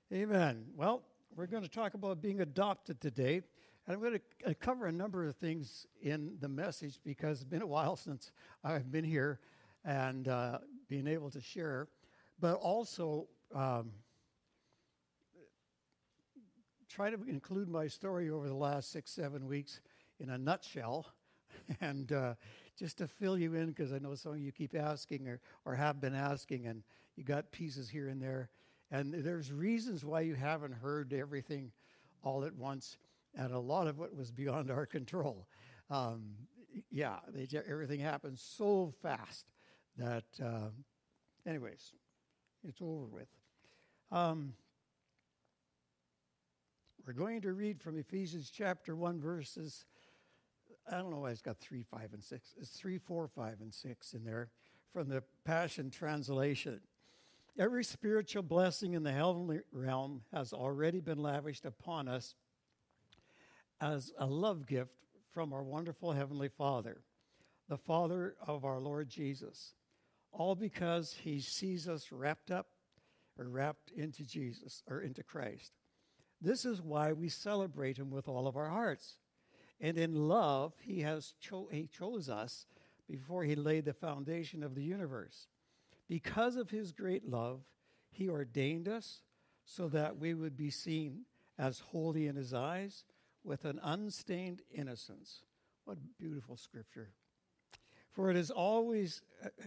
Amen. Well, we're going to talk about being adopted today. And I'm going to cover a number of things in the message because it's been a while since I've been here and being able to share. But also try to include my story over the last 6-7 weeks in a nutshell. And just to fill you in, because I know some of you keep asking or have been asking, and you got pieces here and there. And there's reasons why you haven't heard everything all at once, and a lot of it was beyond our control. Everything happened so fast that, anyways, it's over with. We're going to read from Ephesians chapter 1, verses, I don't know why it's got 3, 5, and 6. It's 3, 4, 5, and 6 in there from the Passion Translation. Every spiritual blessing in the heavenly realm has already been lavished upon us as a love gift from our wonderful Heavenly Father, the Father of our Lord Jesus, all because he sees us wrapped into Jesus, or into Christ. This is why we celebrate him with all of our hearts. And in love, he chose us before he laid the foundation of the universe. Because of his great love, he ordained us so that we would be seen as holy in his eyes with an unstained innocence. What beautiful scripture. For it was always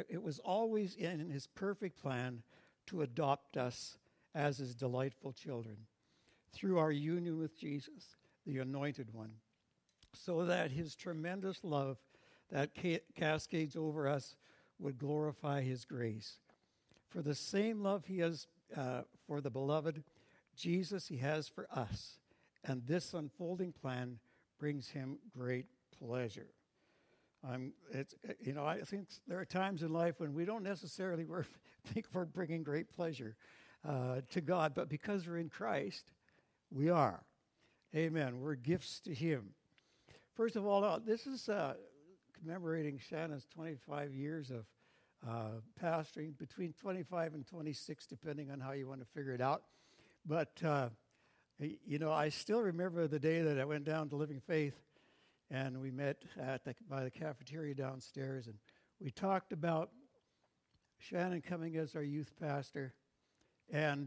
in his perfect plan to adopt us as his delightful children through our union with Jesus, the Anointed One, so that his tremendous love that cascades over us would glorify his grace. For the same love he has for the beloved Jesus he has for us, and this unfolding plan brings him great pleasure. I think there are times in life when we don't necessarily think we're bringing great pleasure to God, but because we're in Christ, we are. Amen. We're gifts to him. First of all, this is commemorating Shannon's 25 years of pastoring, between 25 and 26, depending on how you want to figure it out. But, I still remember the day that I went down to Living Faith, and we met by the cafeteria downstairs, and we talked about Shannon coming as our youth pastor, and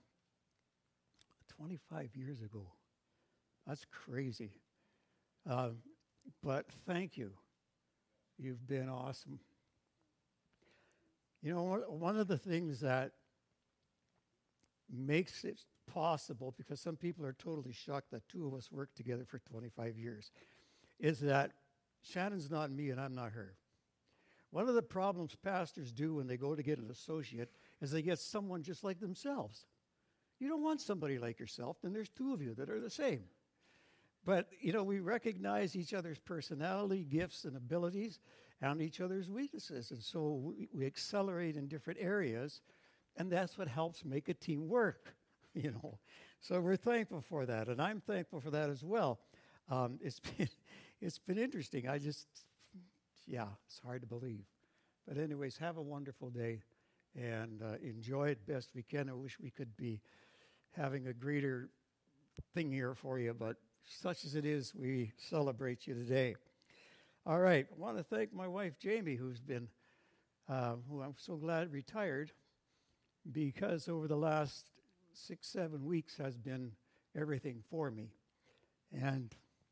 25 years ago. That's crazy. But thank you. You've been awesome. One of the things that makes it possible, because some people are totally shocked that two of us worked together for 25 years, is that Shannon's not me and I'm not her. One of the problems pastors do when they go to get an associate is they get someone just like themselves. You don't want somebody like yourself, then there's two of you that are the same. But, we recognize each other's personality, gifts, and abilities, and each other's weaknesses. And so we accelerate in different areas, and that's what helps make a team work, So we're thankful for that, and I'm thankful for that as well. It's been interesting. It's hard to believe. But anyways, have a wonderful day, and enjoy it best we can. I wish we could be having a greater thing here for you, but such as it is, we celebrate you today. All right, I want to thank my wife, Jamie, who I'm so glad retired, because over the last 6-7 weeks has been everything for me. And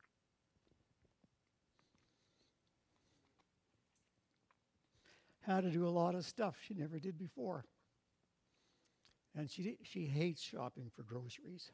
had to do a lot of stuff she never did before. And she hates shopping for groceries.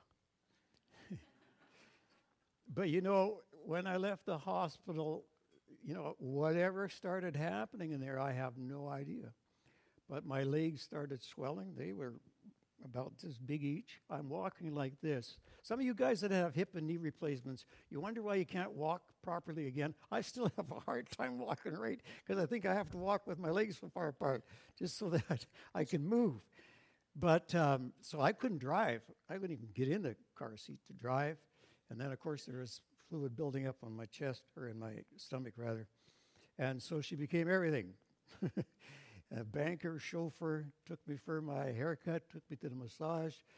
But, when I left the hospital, whatever started happening in there, I have no idea. But my legs started swelling. They were about this big each. I'm walking like this. Some of you guys that have hip and knee replacements, you wonder why you can't walk properly again. I still have a hard time walking right, because I think I have to walk with my legs so far apart just so that I can move. But so I couldn't drive. I couldn't even get in the car seat to drive. And then, of course, there was fluid building up on my chest, or in my stomach, rather. And so she became everything. A banker, chauffeur, took me for my haircut, took me to the massage,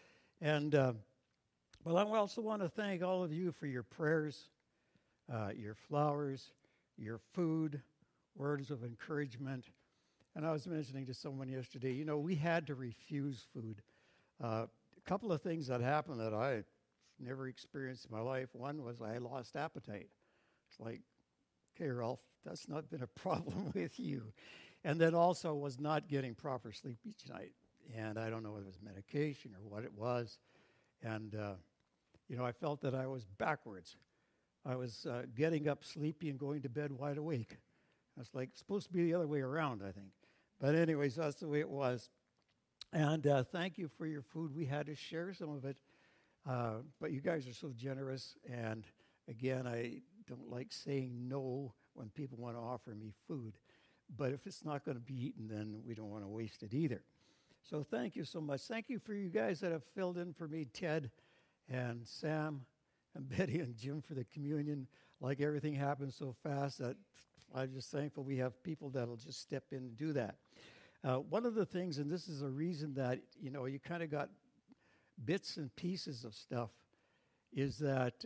And well, I also want to thank all of you for your prayers, your flowers, your food, words of encouragement. And I was mentioning to someone yesterday, you know, we had to refuse food. A couple of things that happened that I never experienced in my life. One was I lost appetite. It's like, okay, Ralph, that's not been a problem with you. And then also was not getting proper sleep each night. And I don't know whether it was medication or what it was. And, you know, I felt that I was backwards. I was getting up sleepy and going to bed wide awake. It's like supposed to be the other way around, I think. But anyways, that's the way it was. And thank you for your food. We had to share some of it. But you guys are so generous. And again, I don't like saying no when people want to offer me food. But if it's not going to be eaten, then we don't want to waste it either. So thank you so much. Thank you for you guys that have filled in for me, Ted and Sam and Betty and Jim for the communion. Like everything happened so fast that I'm just thankful we have people that'll just step in and do that. One of the things, and this is a reason that, you know, you kind of got bits and pieces of stuff, is that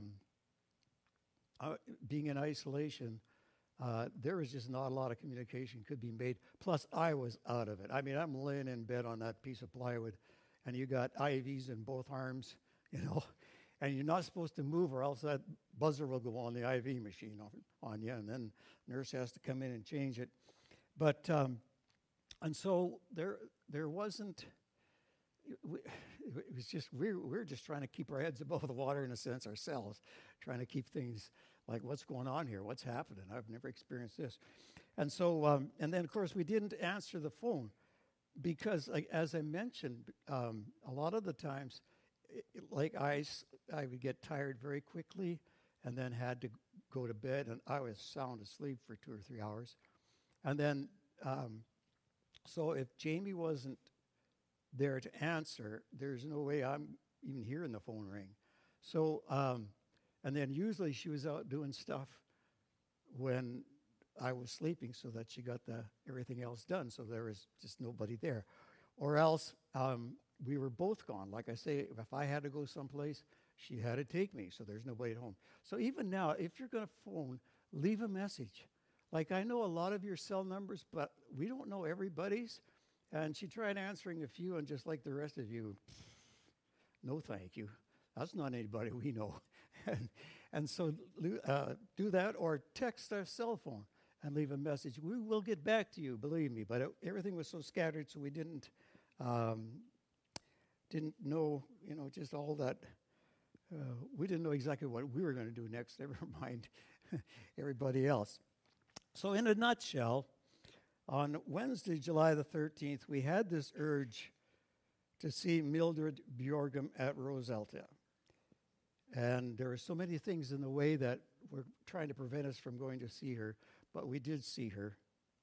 being in isolation, there was just not a lot of communication could be made. Plus, I was out of it. I mean, I'm laying in bed on that piece of plywood, and you got IVs in both arms, you know, and you're not supposed to move or else that buzzer will go on the IV machine on you, and then nurse has to come in and change it. But, and so there wasn't, it was just, we're just trying to keep our heads above the water in a sense ourselves, trying to keep things like, what's going on here? What's happening? I've never experienced this. And so, and then, of course, we didn't answer the phone because, like, as I mentioned, a lot of the times, like I would get tired very quickly and then had to go to bed, and I was sound asleep for 2 or 3 hours. And then, so if Jamie wasn't there to answer, there's no way I'm even hearing the phone ring. So, and then usually she was out doing stuff when I was sleeping so that she got everything else done, so there was just nobody there. Or else we were both gone. Like I say, if I had to go someplace, she had to take me, so there's nobody at home. So even now, if you're going to phone, leave a message. Like, I know a lot of your cell numbers, but we don't know everybody's. And she tried answering a few, and just like the rest of you, no thank you. That's not anybody we know. and so do that, or text our cell phone and leave a message. We will get back to you, believe me. But everything was so scattered, so we didn't know, you know, just all that. We didn't know exactly what we were going to do next, never mind everybody else. So in a nutshell, on Wednesday, July the 13th, we had this urge to see Mildred Bjorgum at Rosalta. And there were so many things in the way that were trying to prevent us from going to see her, but we did see her.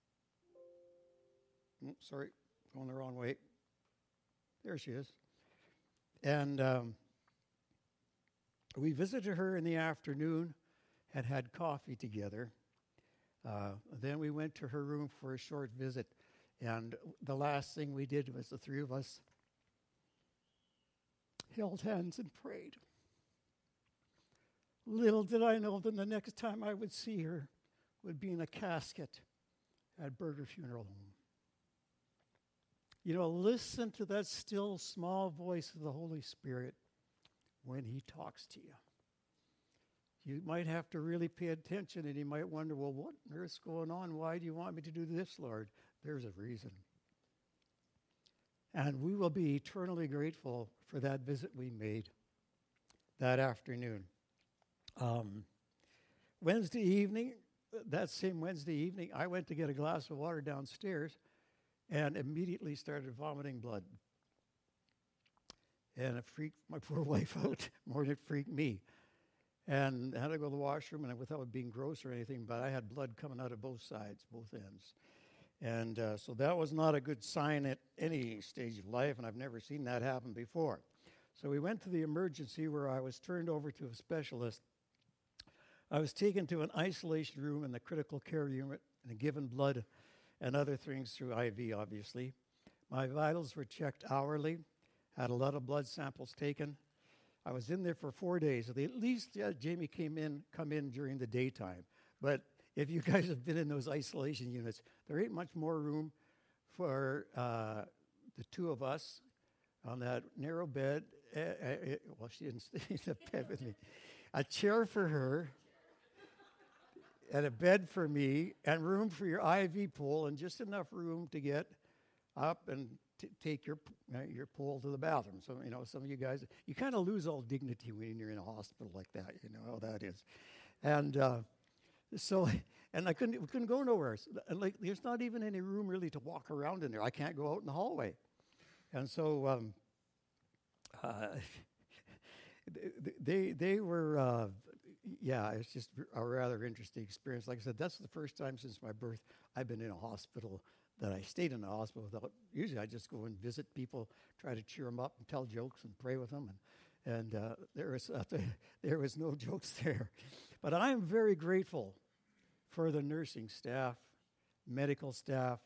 Sorry, going the wrong way. There she is. And we visited her in the afternoon and had coffee together. Then we went to her room for a short visit. And the last thing we did was the three of us held hands and prayed. Little did I know that the next time I would see her would be in a casket at Berger Funeral Home. You know, listen to that still small voice of the Holy Spirit when he talks to you. You might have to really pay attention, and you might wonder, well, what on earth's going on? Why do you want me to do this, Lord? There's a reason. And we will be eternally grateful for that visit we made that afternoon. Wednesday evening, that same Wednesday evening, I went to get a glass of water downstairs and immediately started vomiting blood. And it freaked my poor wife out more than it freaked me. And I had to go to the washroom, and without being gross or anything, but I had blood coming out of both sides, both ends. And so that was not a good sign at any stage of life, and I've never seen that happen before. So we went to the emergency where I was turned over to a specialist. I was taken to an isolation room in the critical care unit and given blood and other things through IV, obviously. My vitals were checked hourly, had a lot of blood samples taken. I was in there for 4 days. At least Jamie come in during the daytime. But if you guys have been in those isolation units, there ain't much more room for the two of us on that narrow bed. Well, she didn't stay in the bed with me. A chair for her, and a bed for me, and room for your IV pole, and just enough room to get up and take your pole to the bathroom. So, some of you guys, you kind of lose all dignity when you're in a hospital like that. You know how that is. And and we couldn't go nowhere. And there's not even any room really to walk around in there. I can't go out in the hallway. And so they were, it's just a rather interesting experience. Like I said, that's the first time since my birth I've been in a hospital that I stayed in a hospital without. Usually I just go and visit people, try to cheer them up and tell jokes and pray with them. And there was no jokes there. But I am very grateful for the nursing staff, medical staff.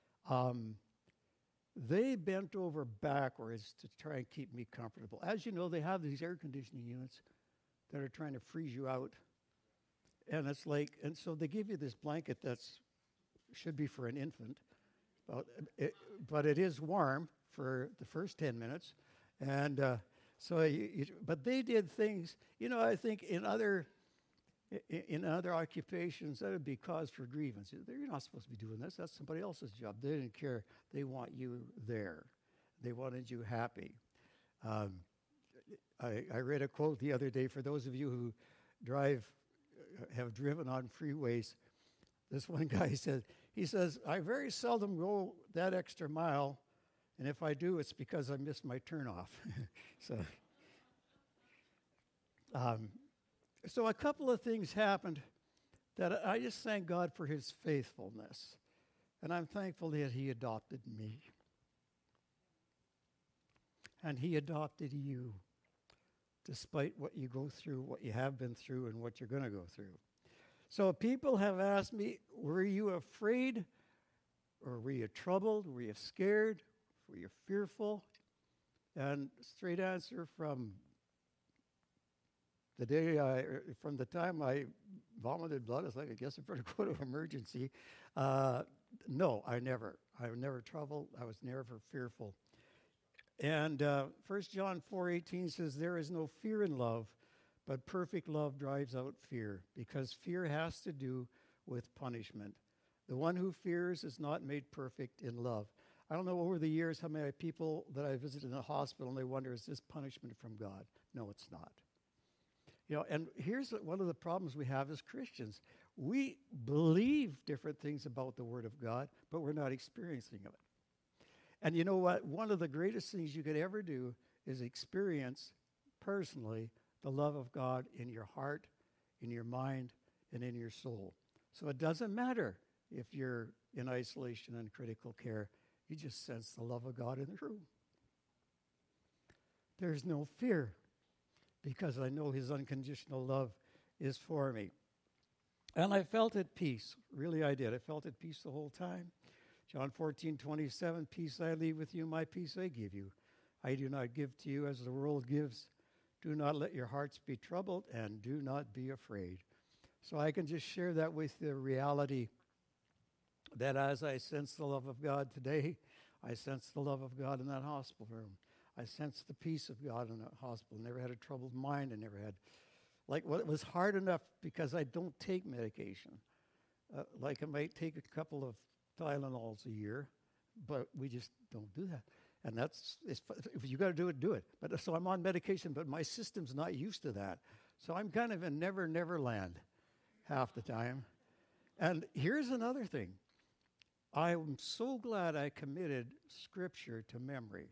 They bent over backwards to try and keep me comfortable. As you know, they have these air conditioning units that are trying to freeze you out. And so they give you this blanket should be for an infant, but it is warm for the first 10 minutes. And but they did things, I think in other occupations, that would be cause for grievance. You're not supposed to be doing this. That's somebody else's job. They didn't care. They want you there. They wanted you happy. I read a quote the other day for those of you who have driven on freeways. This one guy says, I very seldom go that extra mile, and if I do, it's because I missed my turnoff. So a couple of things happened that I just thank God for his faithfulness. And I'm thankful that he adopted me. And he adopted you, despite what you go through, what you have been through, and what you're going to go through. So people have asked me, were you afraid? Or were you troubled? Were you scared? Were you fearful? And straight answer from the time I vomited blood, it's like, I guess I better go to emergency. No, I was never troubled. I was never fearful. And 1 John 4:18 says, there is no fear in love, but perfect love drives out fear, because fear has to do with punishment. The one who fears is not made perfect in love. I don't know over the years how many people that I visited in the hospital, and they wonder, is this punishment from God? No, it's not. And here's one of the problems we have as Christians. We believe different things about the Word of God, but we're not experiencing it. And you know what? One of the greatest things you could ever do is experience personally the love of God in your heart, in your mind, and in your soul. So it doesn't matter if you're in isolation and critical care. You just sense the love of God in the room. There's no fear, because I know his unconditional love is for me. And I felt at peace. Really, I did. I felt at peace the whole time. John 14:27, peace I leave with you, my peace I give you. I do not give to you as the world gives. Do not let your hearts be troubled, and do not be afraid. So I can just share that with the reality that as I sense the love of God today, I sense the love of God in that hospital room. I sensed the peace of God in that hospital. Never had a troubled mind. I never had, it was hard enough because I don't take medication. I might take a couple of Tylenols a year, but we just don't do that. And if you got to do it, do it. But so I'm on medication, but my system's not used to that. So I'm kind of in never land half the time. And here's another thing. I'm so glad I committed Scripture to memory,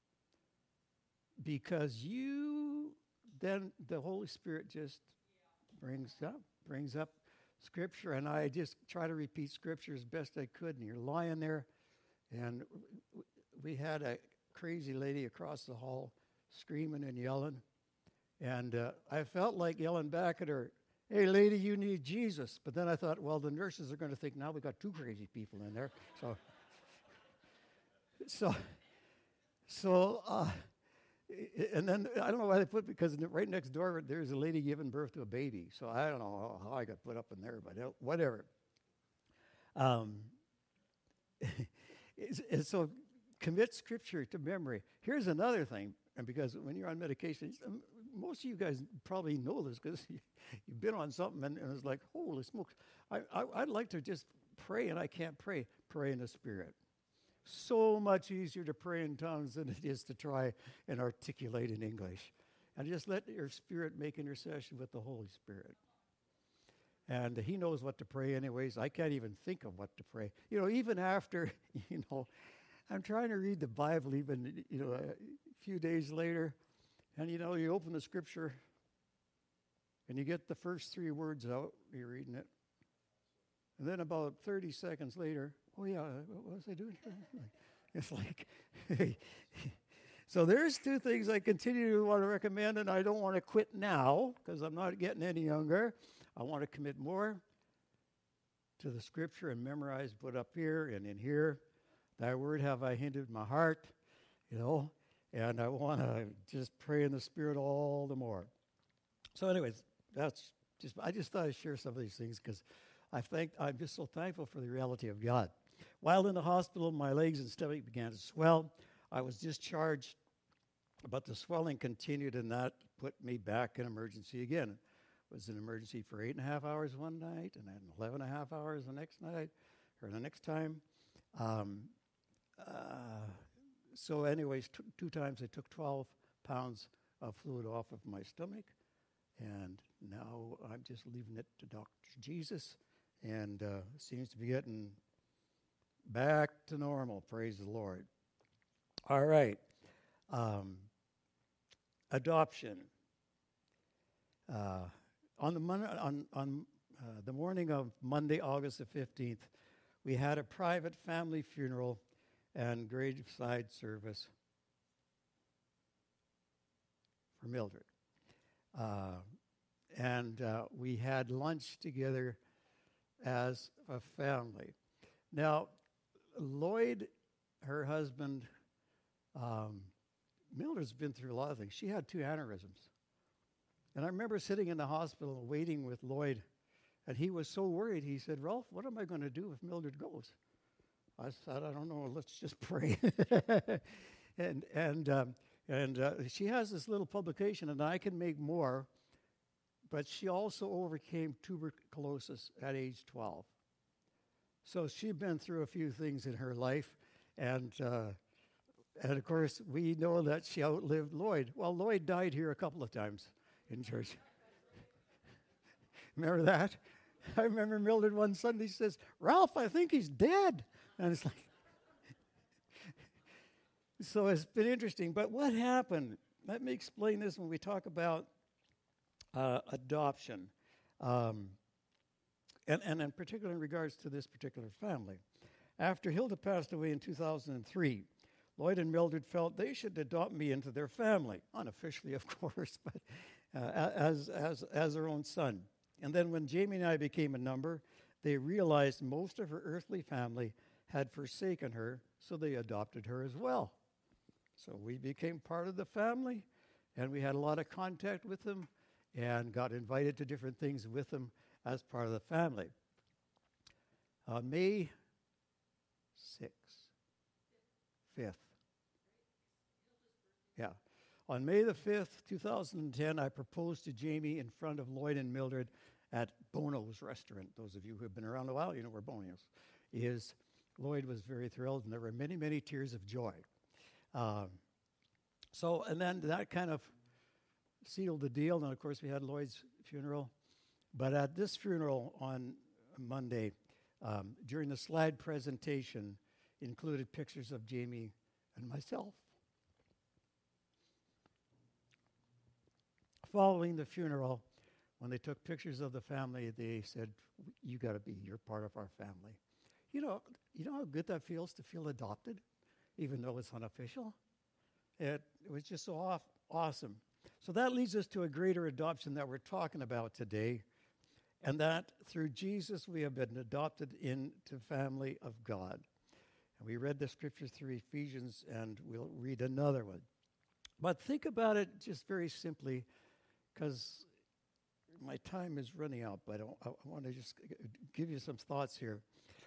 because then the Holy Spirit just brings up Scripture, and I just try to repeat Scripture as best I could. And you're lying there, and we had a crazy lady across the hall screaming and yelling, and I felt like yelling back at her, hey, lady, you need Jesus. But then I thought, well, the nurses are going to think now we got two crazy people in there. So And then I don't know why they put, because right next door there's a lady giving birth to a baby. So I don't know how I got put up in there, but whatever. And so commit Scripture to memory. Here's another thing, and because when you're on medication, most of you guys probably know this because you've been on something, and it's like, holy smokes. I'd like to just pray, and I can't pray. Pray in the Spirit. So much easier to pray in tongues than it is to try and articulate in English. And just let your spirit make intercession with the Holy Spirit. And he knows what to pray anyways. I can't even think of what to pray. Even after, I'm trying to read the Bible even, a few days later. And, you open the Scripture and you get the first 3 words out. You're reading it. And then about 30 seconds later, oh, yeah, what was I doing here? It's like, hey. So there's 2 things I continue to want to recommend, and I don't want to quit now because I'm not getting any younger. I want to commit more to the Scripture and memorize, put up here and in here. Thy word have I hid in my heart, and I want to just pray in the Spirit all the more. So anyways, I just thought I'd share some of these things because I'm just so thankful for the reality of God. While in the hospital, my legs and stomach began to swell. I was discharged, but the swelling continued, and that put me back in emergency again. It was an emergency for 8.5 hours one night, and then 11.5 hours the next night, or the next time. So anyways, 2 times I took 12 pounds of fluid off of my stomach, and now I'm just leaving it to Dr. Jesus. And seems to be getting back to normal. Praise the Lord. All right. Adoption. On the morning of Monday, August the 15th, we had a private family funeral and graveside service for Mildred. And we had lunch together as a family. Now, Lloyd, her husband, Mildred's been through a lot of things. She had 2 aneurysms. And I remember sitting in the hospital waiting with Lloyd, and he was so worried. He said, Ralph, what am I going to do if Mildred goes? I said, I don't know, let's just pray. and she has this little publication, and I can make more, but she also overcame tuberculosis at age 12. So she'd been through a few things in her life, and of course, we know that she outlived Lloyd. Well, Lloyd died here a couple of times in church. Remember that? I remember Mildred one Sunday says, Ralph, I think he's dead. And it's like, so it's been interesting. But what happened? Let me explain this when we talk about adoption, and in particular in regards to this particular family. After Hilda passed away in 2003, Lloyd and Mildred felt they should adopt me into their family, unofficially, of course, but as their own son. And then when Jamie and I became a number, they realized most of her earthly family had forsaken her, so they adopted her as well. So we became part of the family, and we had a lot of contact with them, and got invited to different things with them as part of the family. May 5th. Yeah. On May the 5th, 2010, I proposed to Jamie in front of Lloyd and Mildred at Bono's restaurant. Those of you who have been around a while, you know where Bono's is. Lloyd was very thrilled, and there were many, many tears of joy. And then that kind of sealed the deal. And, of course, we had Lloyd's funeral. But at this funeral on Monday, during the slide presentation, included pictures of Jamie and myself. Following the funeral, when they took pictures of the family, they said, you got to be, you're part of our family. You know how good that feels to feel adopted, even though it's unofficial? It was just so awesome. So that leads us to a greater adoption that we're talking about today, and that through Jesus we have been adopted into family of God. And we read the scriptures through Ephesians, and we'll read another one. But think about it just very simply, because my time is running out, but I want to just give you some thoughts here.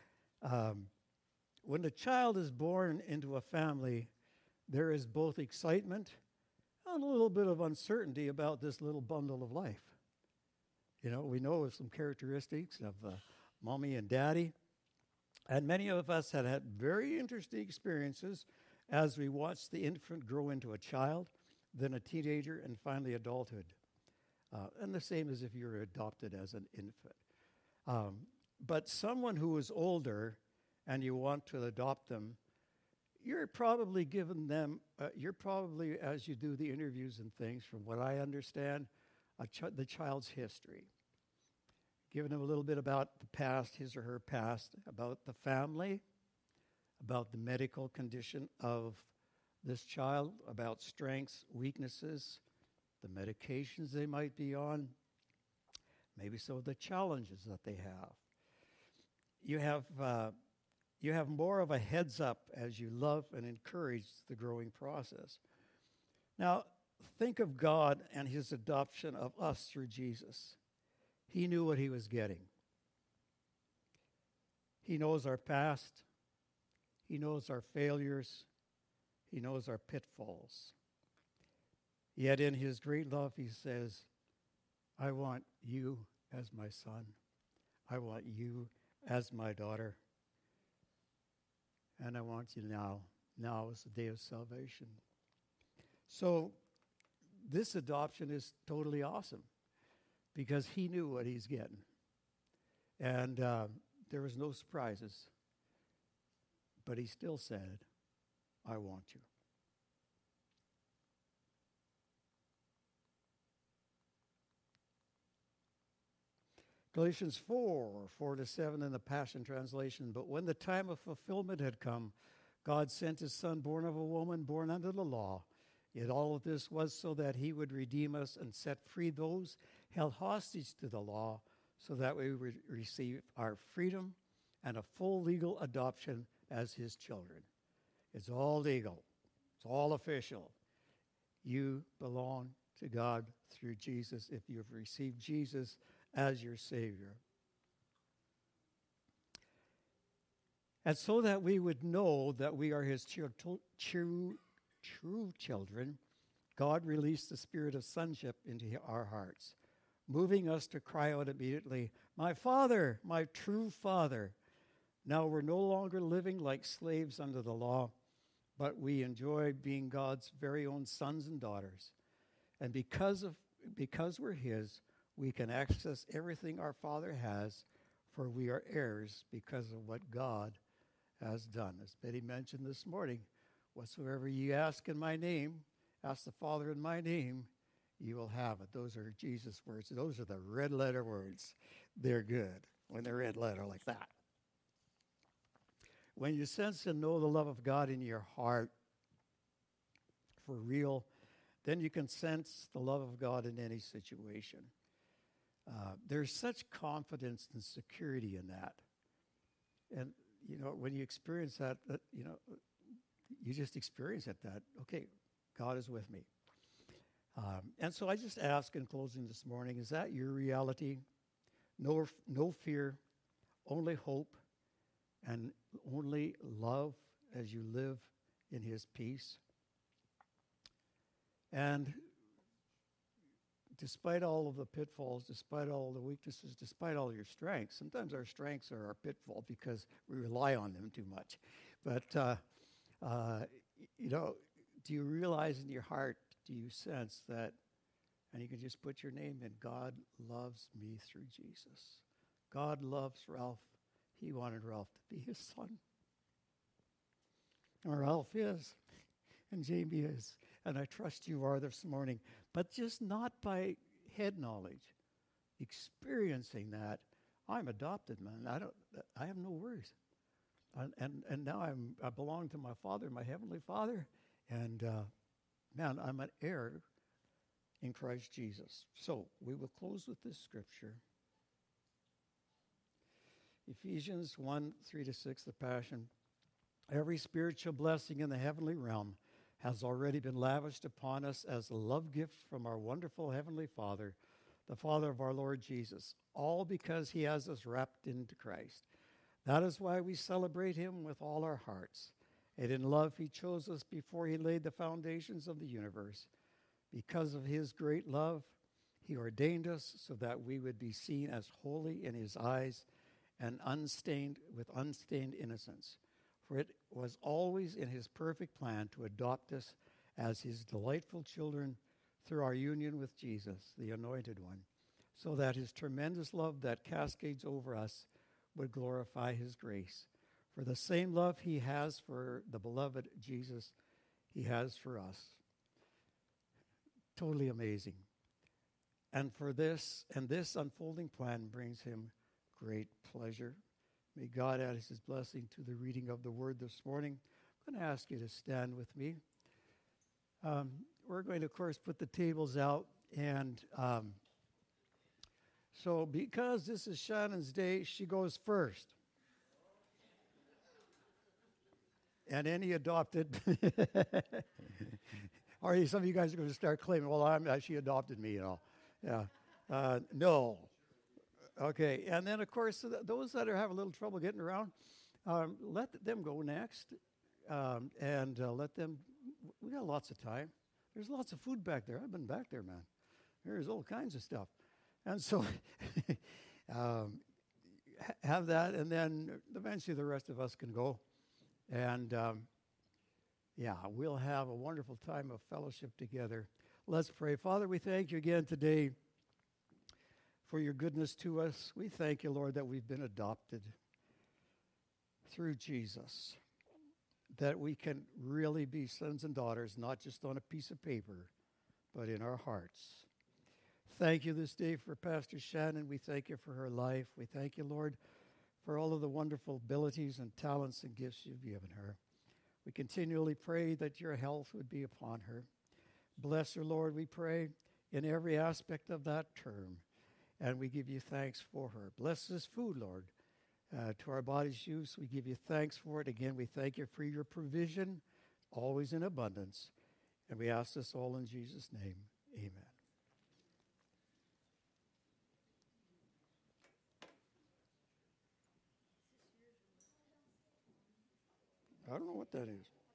When the child is born into a family, there is both excitement and a little bit of uncertainty about this little bundle of life. You know, we know some characteristics of mommy and daddy, and many of us had very interesting experiences as we watched the infant grow into a child, then a teenager, and finally adulthood. And the same as if you're adopted as an infant. But someone who is older and you want to adopt them, you're probably giving them, as you do the interviews and things, from what I understand, the child's history. Giving them a little bit about the past, his or her past, about the family, about the medical condition of this child, about strengths, weaknesses, the medications they might be on, maybe some of the challenges that they have. You have more of a heads up as you love and encourage the growing process. Now, think of God and his adoption of us through Jesus. He knew what he was getting. He knows our past. He knows our failures. He knows our pitfalls. Yet in his great love, he says, I want you as my son. I want you as my daughter. And I want you now. Now is the day of salvation. So this adoption is totally awesome because he knew what he's getting. And there was no surprises. But he still said, I want you. Galatians 4:4-7 in the Passion Translation. But when the time of fulfillment had come, God sent his son, born of a woman, born under the law. Yet all of this was so that he would redeem us and set free those held hostage to the law, so that we would receive our freedom and a full legal adoption as his children. It's all legal. It's all official. You belong to God through Jesus if you've received Jesus as your Savior. And so that we would know that we are his true children, God released the spirit of sonship into our hearts, moving us to cry out immediately, my Father, my true Father. Now we're no longer living like slaves under the law, but we enjoy being God's very own sons and daughters. And because we're his, we can access everything our Father has, for we are heirs because of what God has done. As Betty mentioned this morning, whatsoever you ask in my name, ask the Father in my name, you will have it. Those are Jesus' words. Those are the red letter words. They're good when they're red letter like that. When you sense and know the love of God in your heart for real, then you can sense the love of God in any situation. There's such confidence and security in that. And, you know, when you experience that, you just experience it that, okay, God is with me. And so I just ask in closing this morning, is that your reality? No fear, only hope, and only love as you live in his peace. And despite all of the pitfalls, despite all the weaknesses, despite all your strengths, sometimes our strengths are our pitfall because we rely on them too much. But, do you realize in your heart, do you sense that, and you can just put your name in, God loves me through Jesus. God loves Ralph. He wanted Ralph to be his son. And Ralph is, and Jamie is, and I trust you are this morning. But just not by head knowledge, experiencing that I'm adopted, man. I have no worries, and now I belong to my Father, my heavenly Father, and man, I'm an heir in Christ Jesus. So we will close with this scripture, Ephesians 1:3-6, the Passion. Every spiritual blessing in the heavenly realm has already been lavished upon us as a love gift from our wonderful Heavenly Father, the Father of our Lord Jesus, all because he has us wrapped into Christ. That is why we celebrate him with all our hearts. And in love, he chose us before he laid the foundations of the universe. Because of his great love, he ordained us so that we would be seen as holy in his eyes and unstained with unstained innocence. For it was always in his perfect plan to adopt us as his delightful children through our union with Jesus, the Anointed One, so that his tremendous love that cascades over us would glorify his grace. For the same love he has for the beloved Jesus, he has for us. Totally amazing. And this unfolding plan brings him great pleasure. May God add his blessing to the reading of the word this morning. I'm going to ask you to stand with me. We're going to, of course, put the tables out. And so because this is Shannon's day, she goes first. And any adopted, or some of you guys are going to start claiming, well, she adopted me, Yeah. No. Okay. And then, of course, those that have a little trouble getting around, let them go next. And let them, we got lots of time. There's lots of food back there. I've been back there, man. There's all kinds of stuff. And so have that, and then eventually the rest of us can go. And, we'll have a wonderful time of fellowship together. Let's pray. Father, we thank you again today for your goodness to us. We thank you, Lord, that we've been adopted through Jesus, that we can really be sons and daughters, not just on a piece of paper, but in our hearts. Thank you this day for Pastor Shannon. We thank you for her life. We thank you, Lord, for all of the wonderful abilities and talents and gifts you've given her. We continually pray that your health would be upon her. Bless her, Lord, we pray, in every aspect of that term. And we give you thanks for her. Bless this food, Lord, to our body's use. We give you thanks for it. Again, we thank you for your provision, always in abundance. And we ask this all in Jesus' name. Amen. I don't know what that is.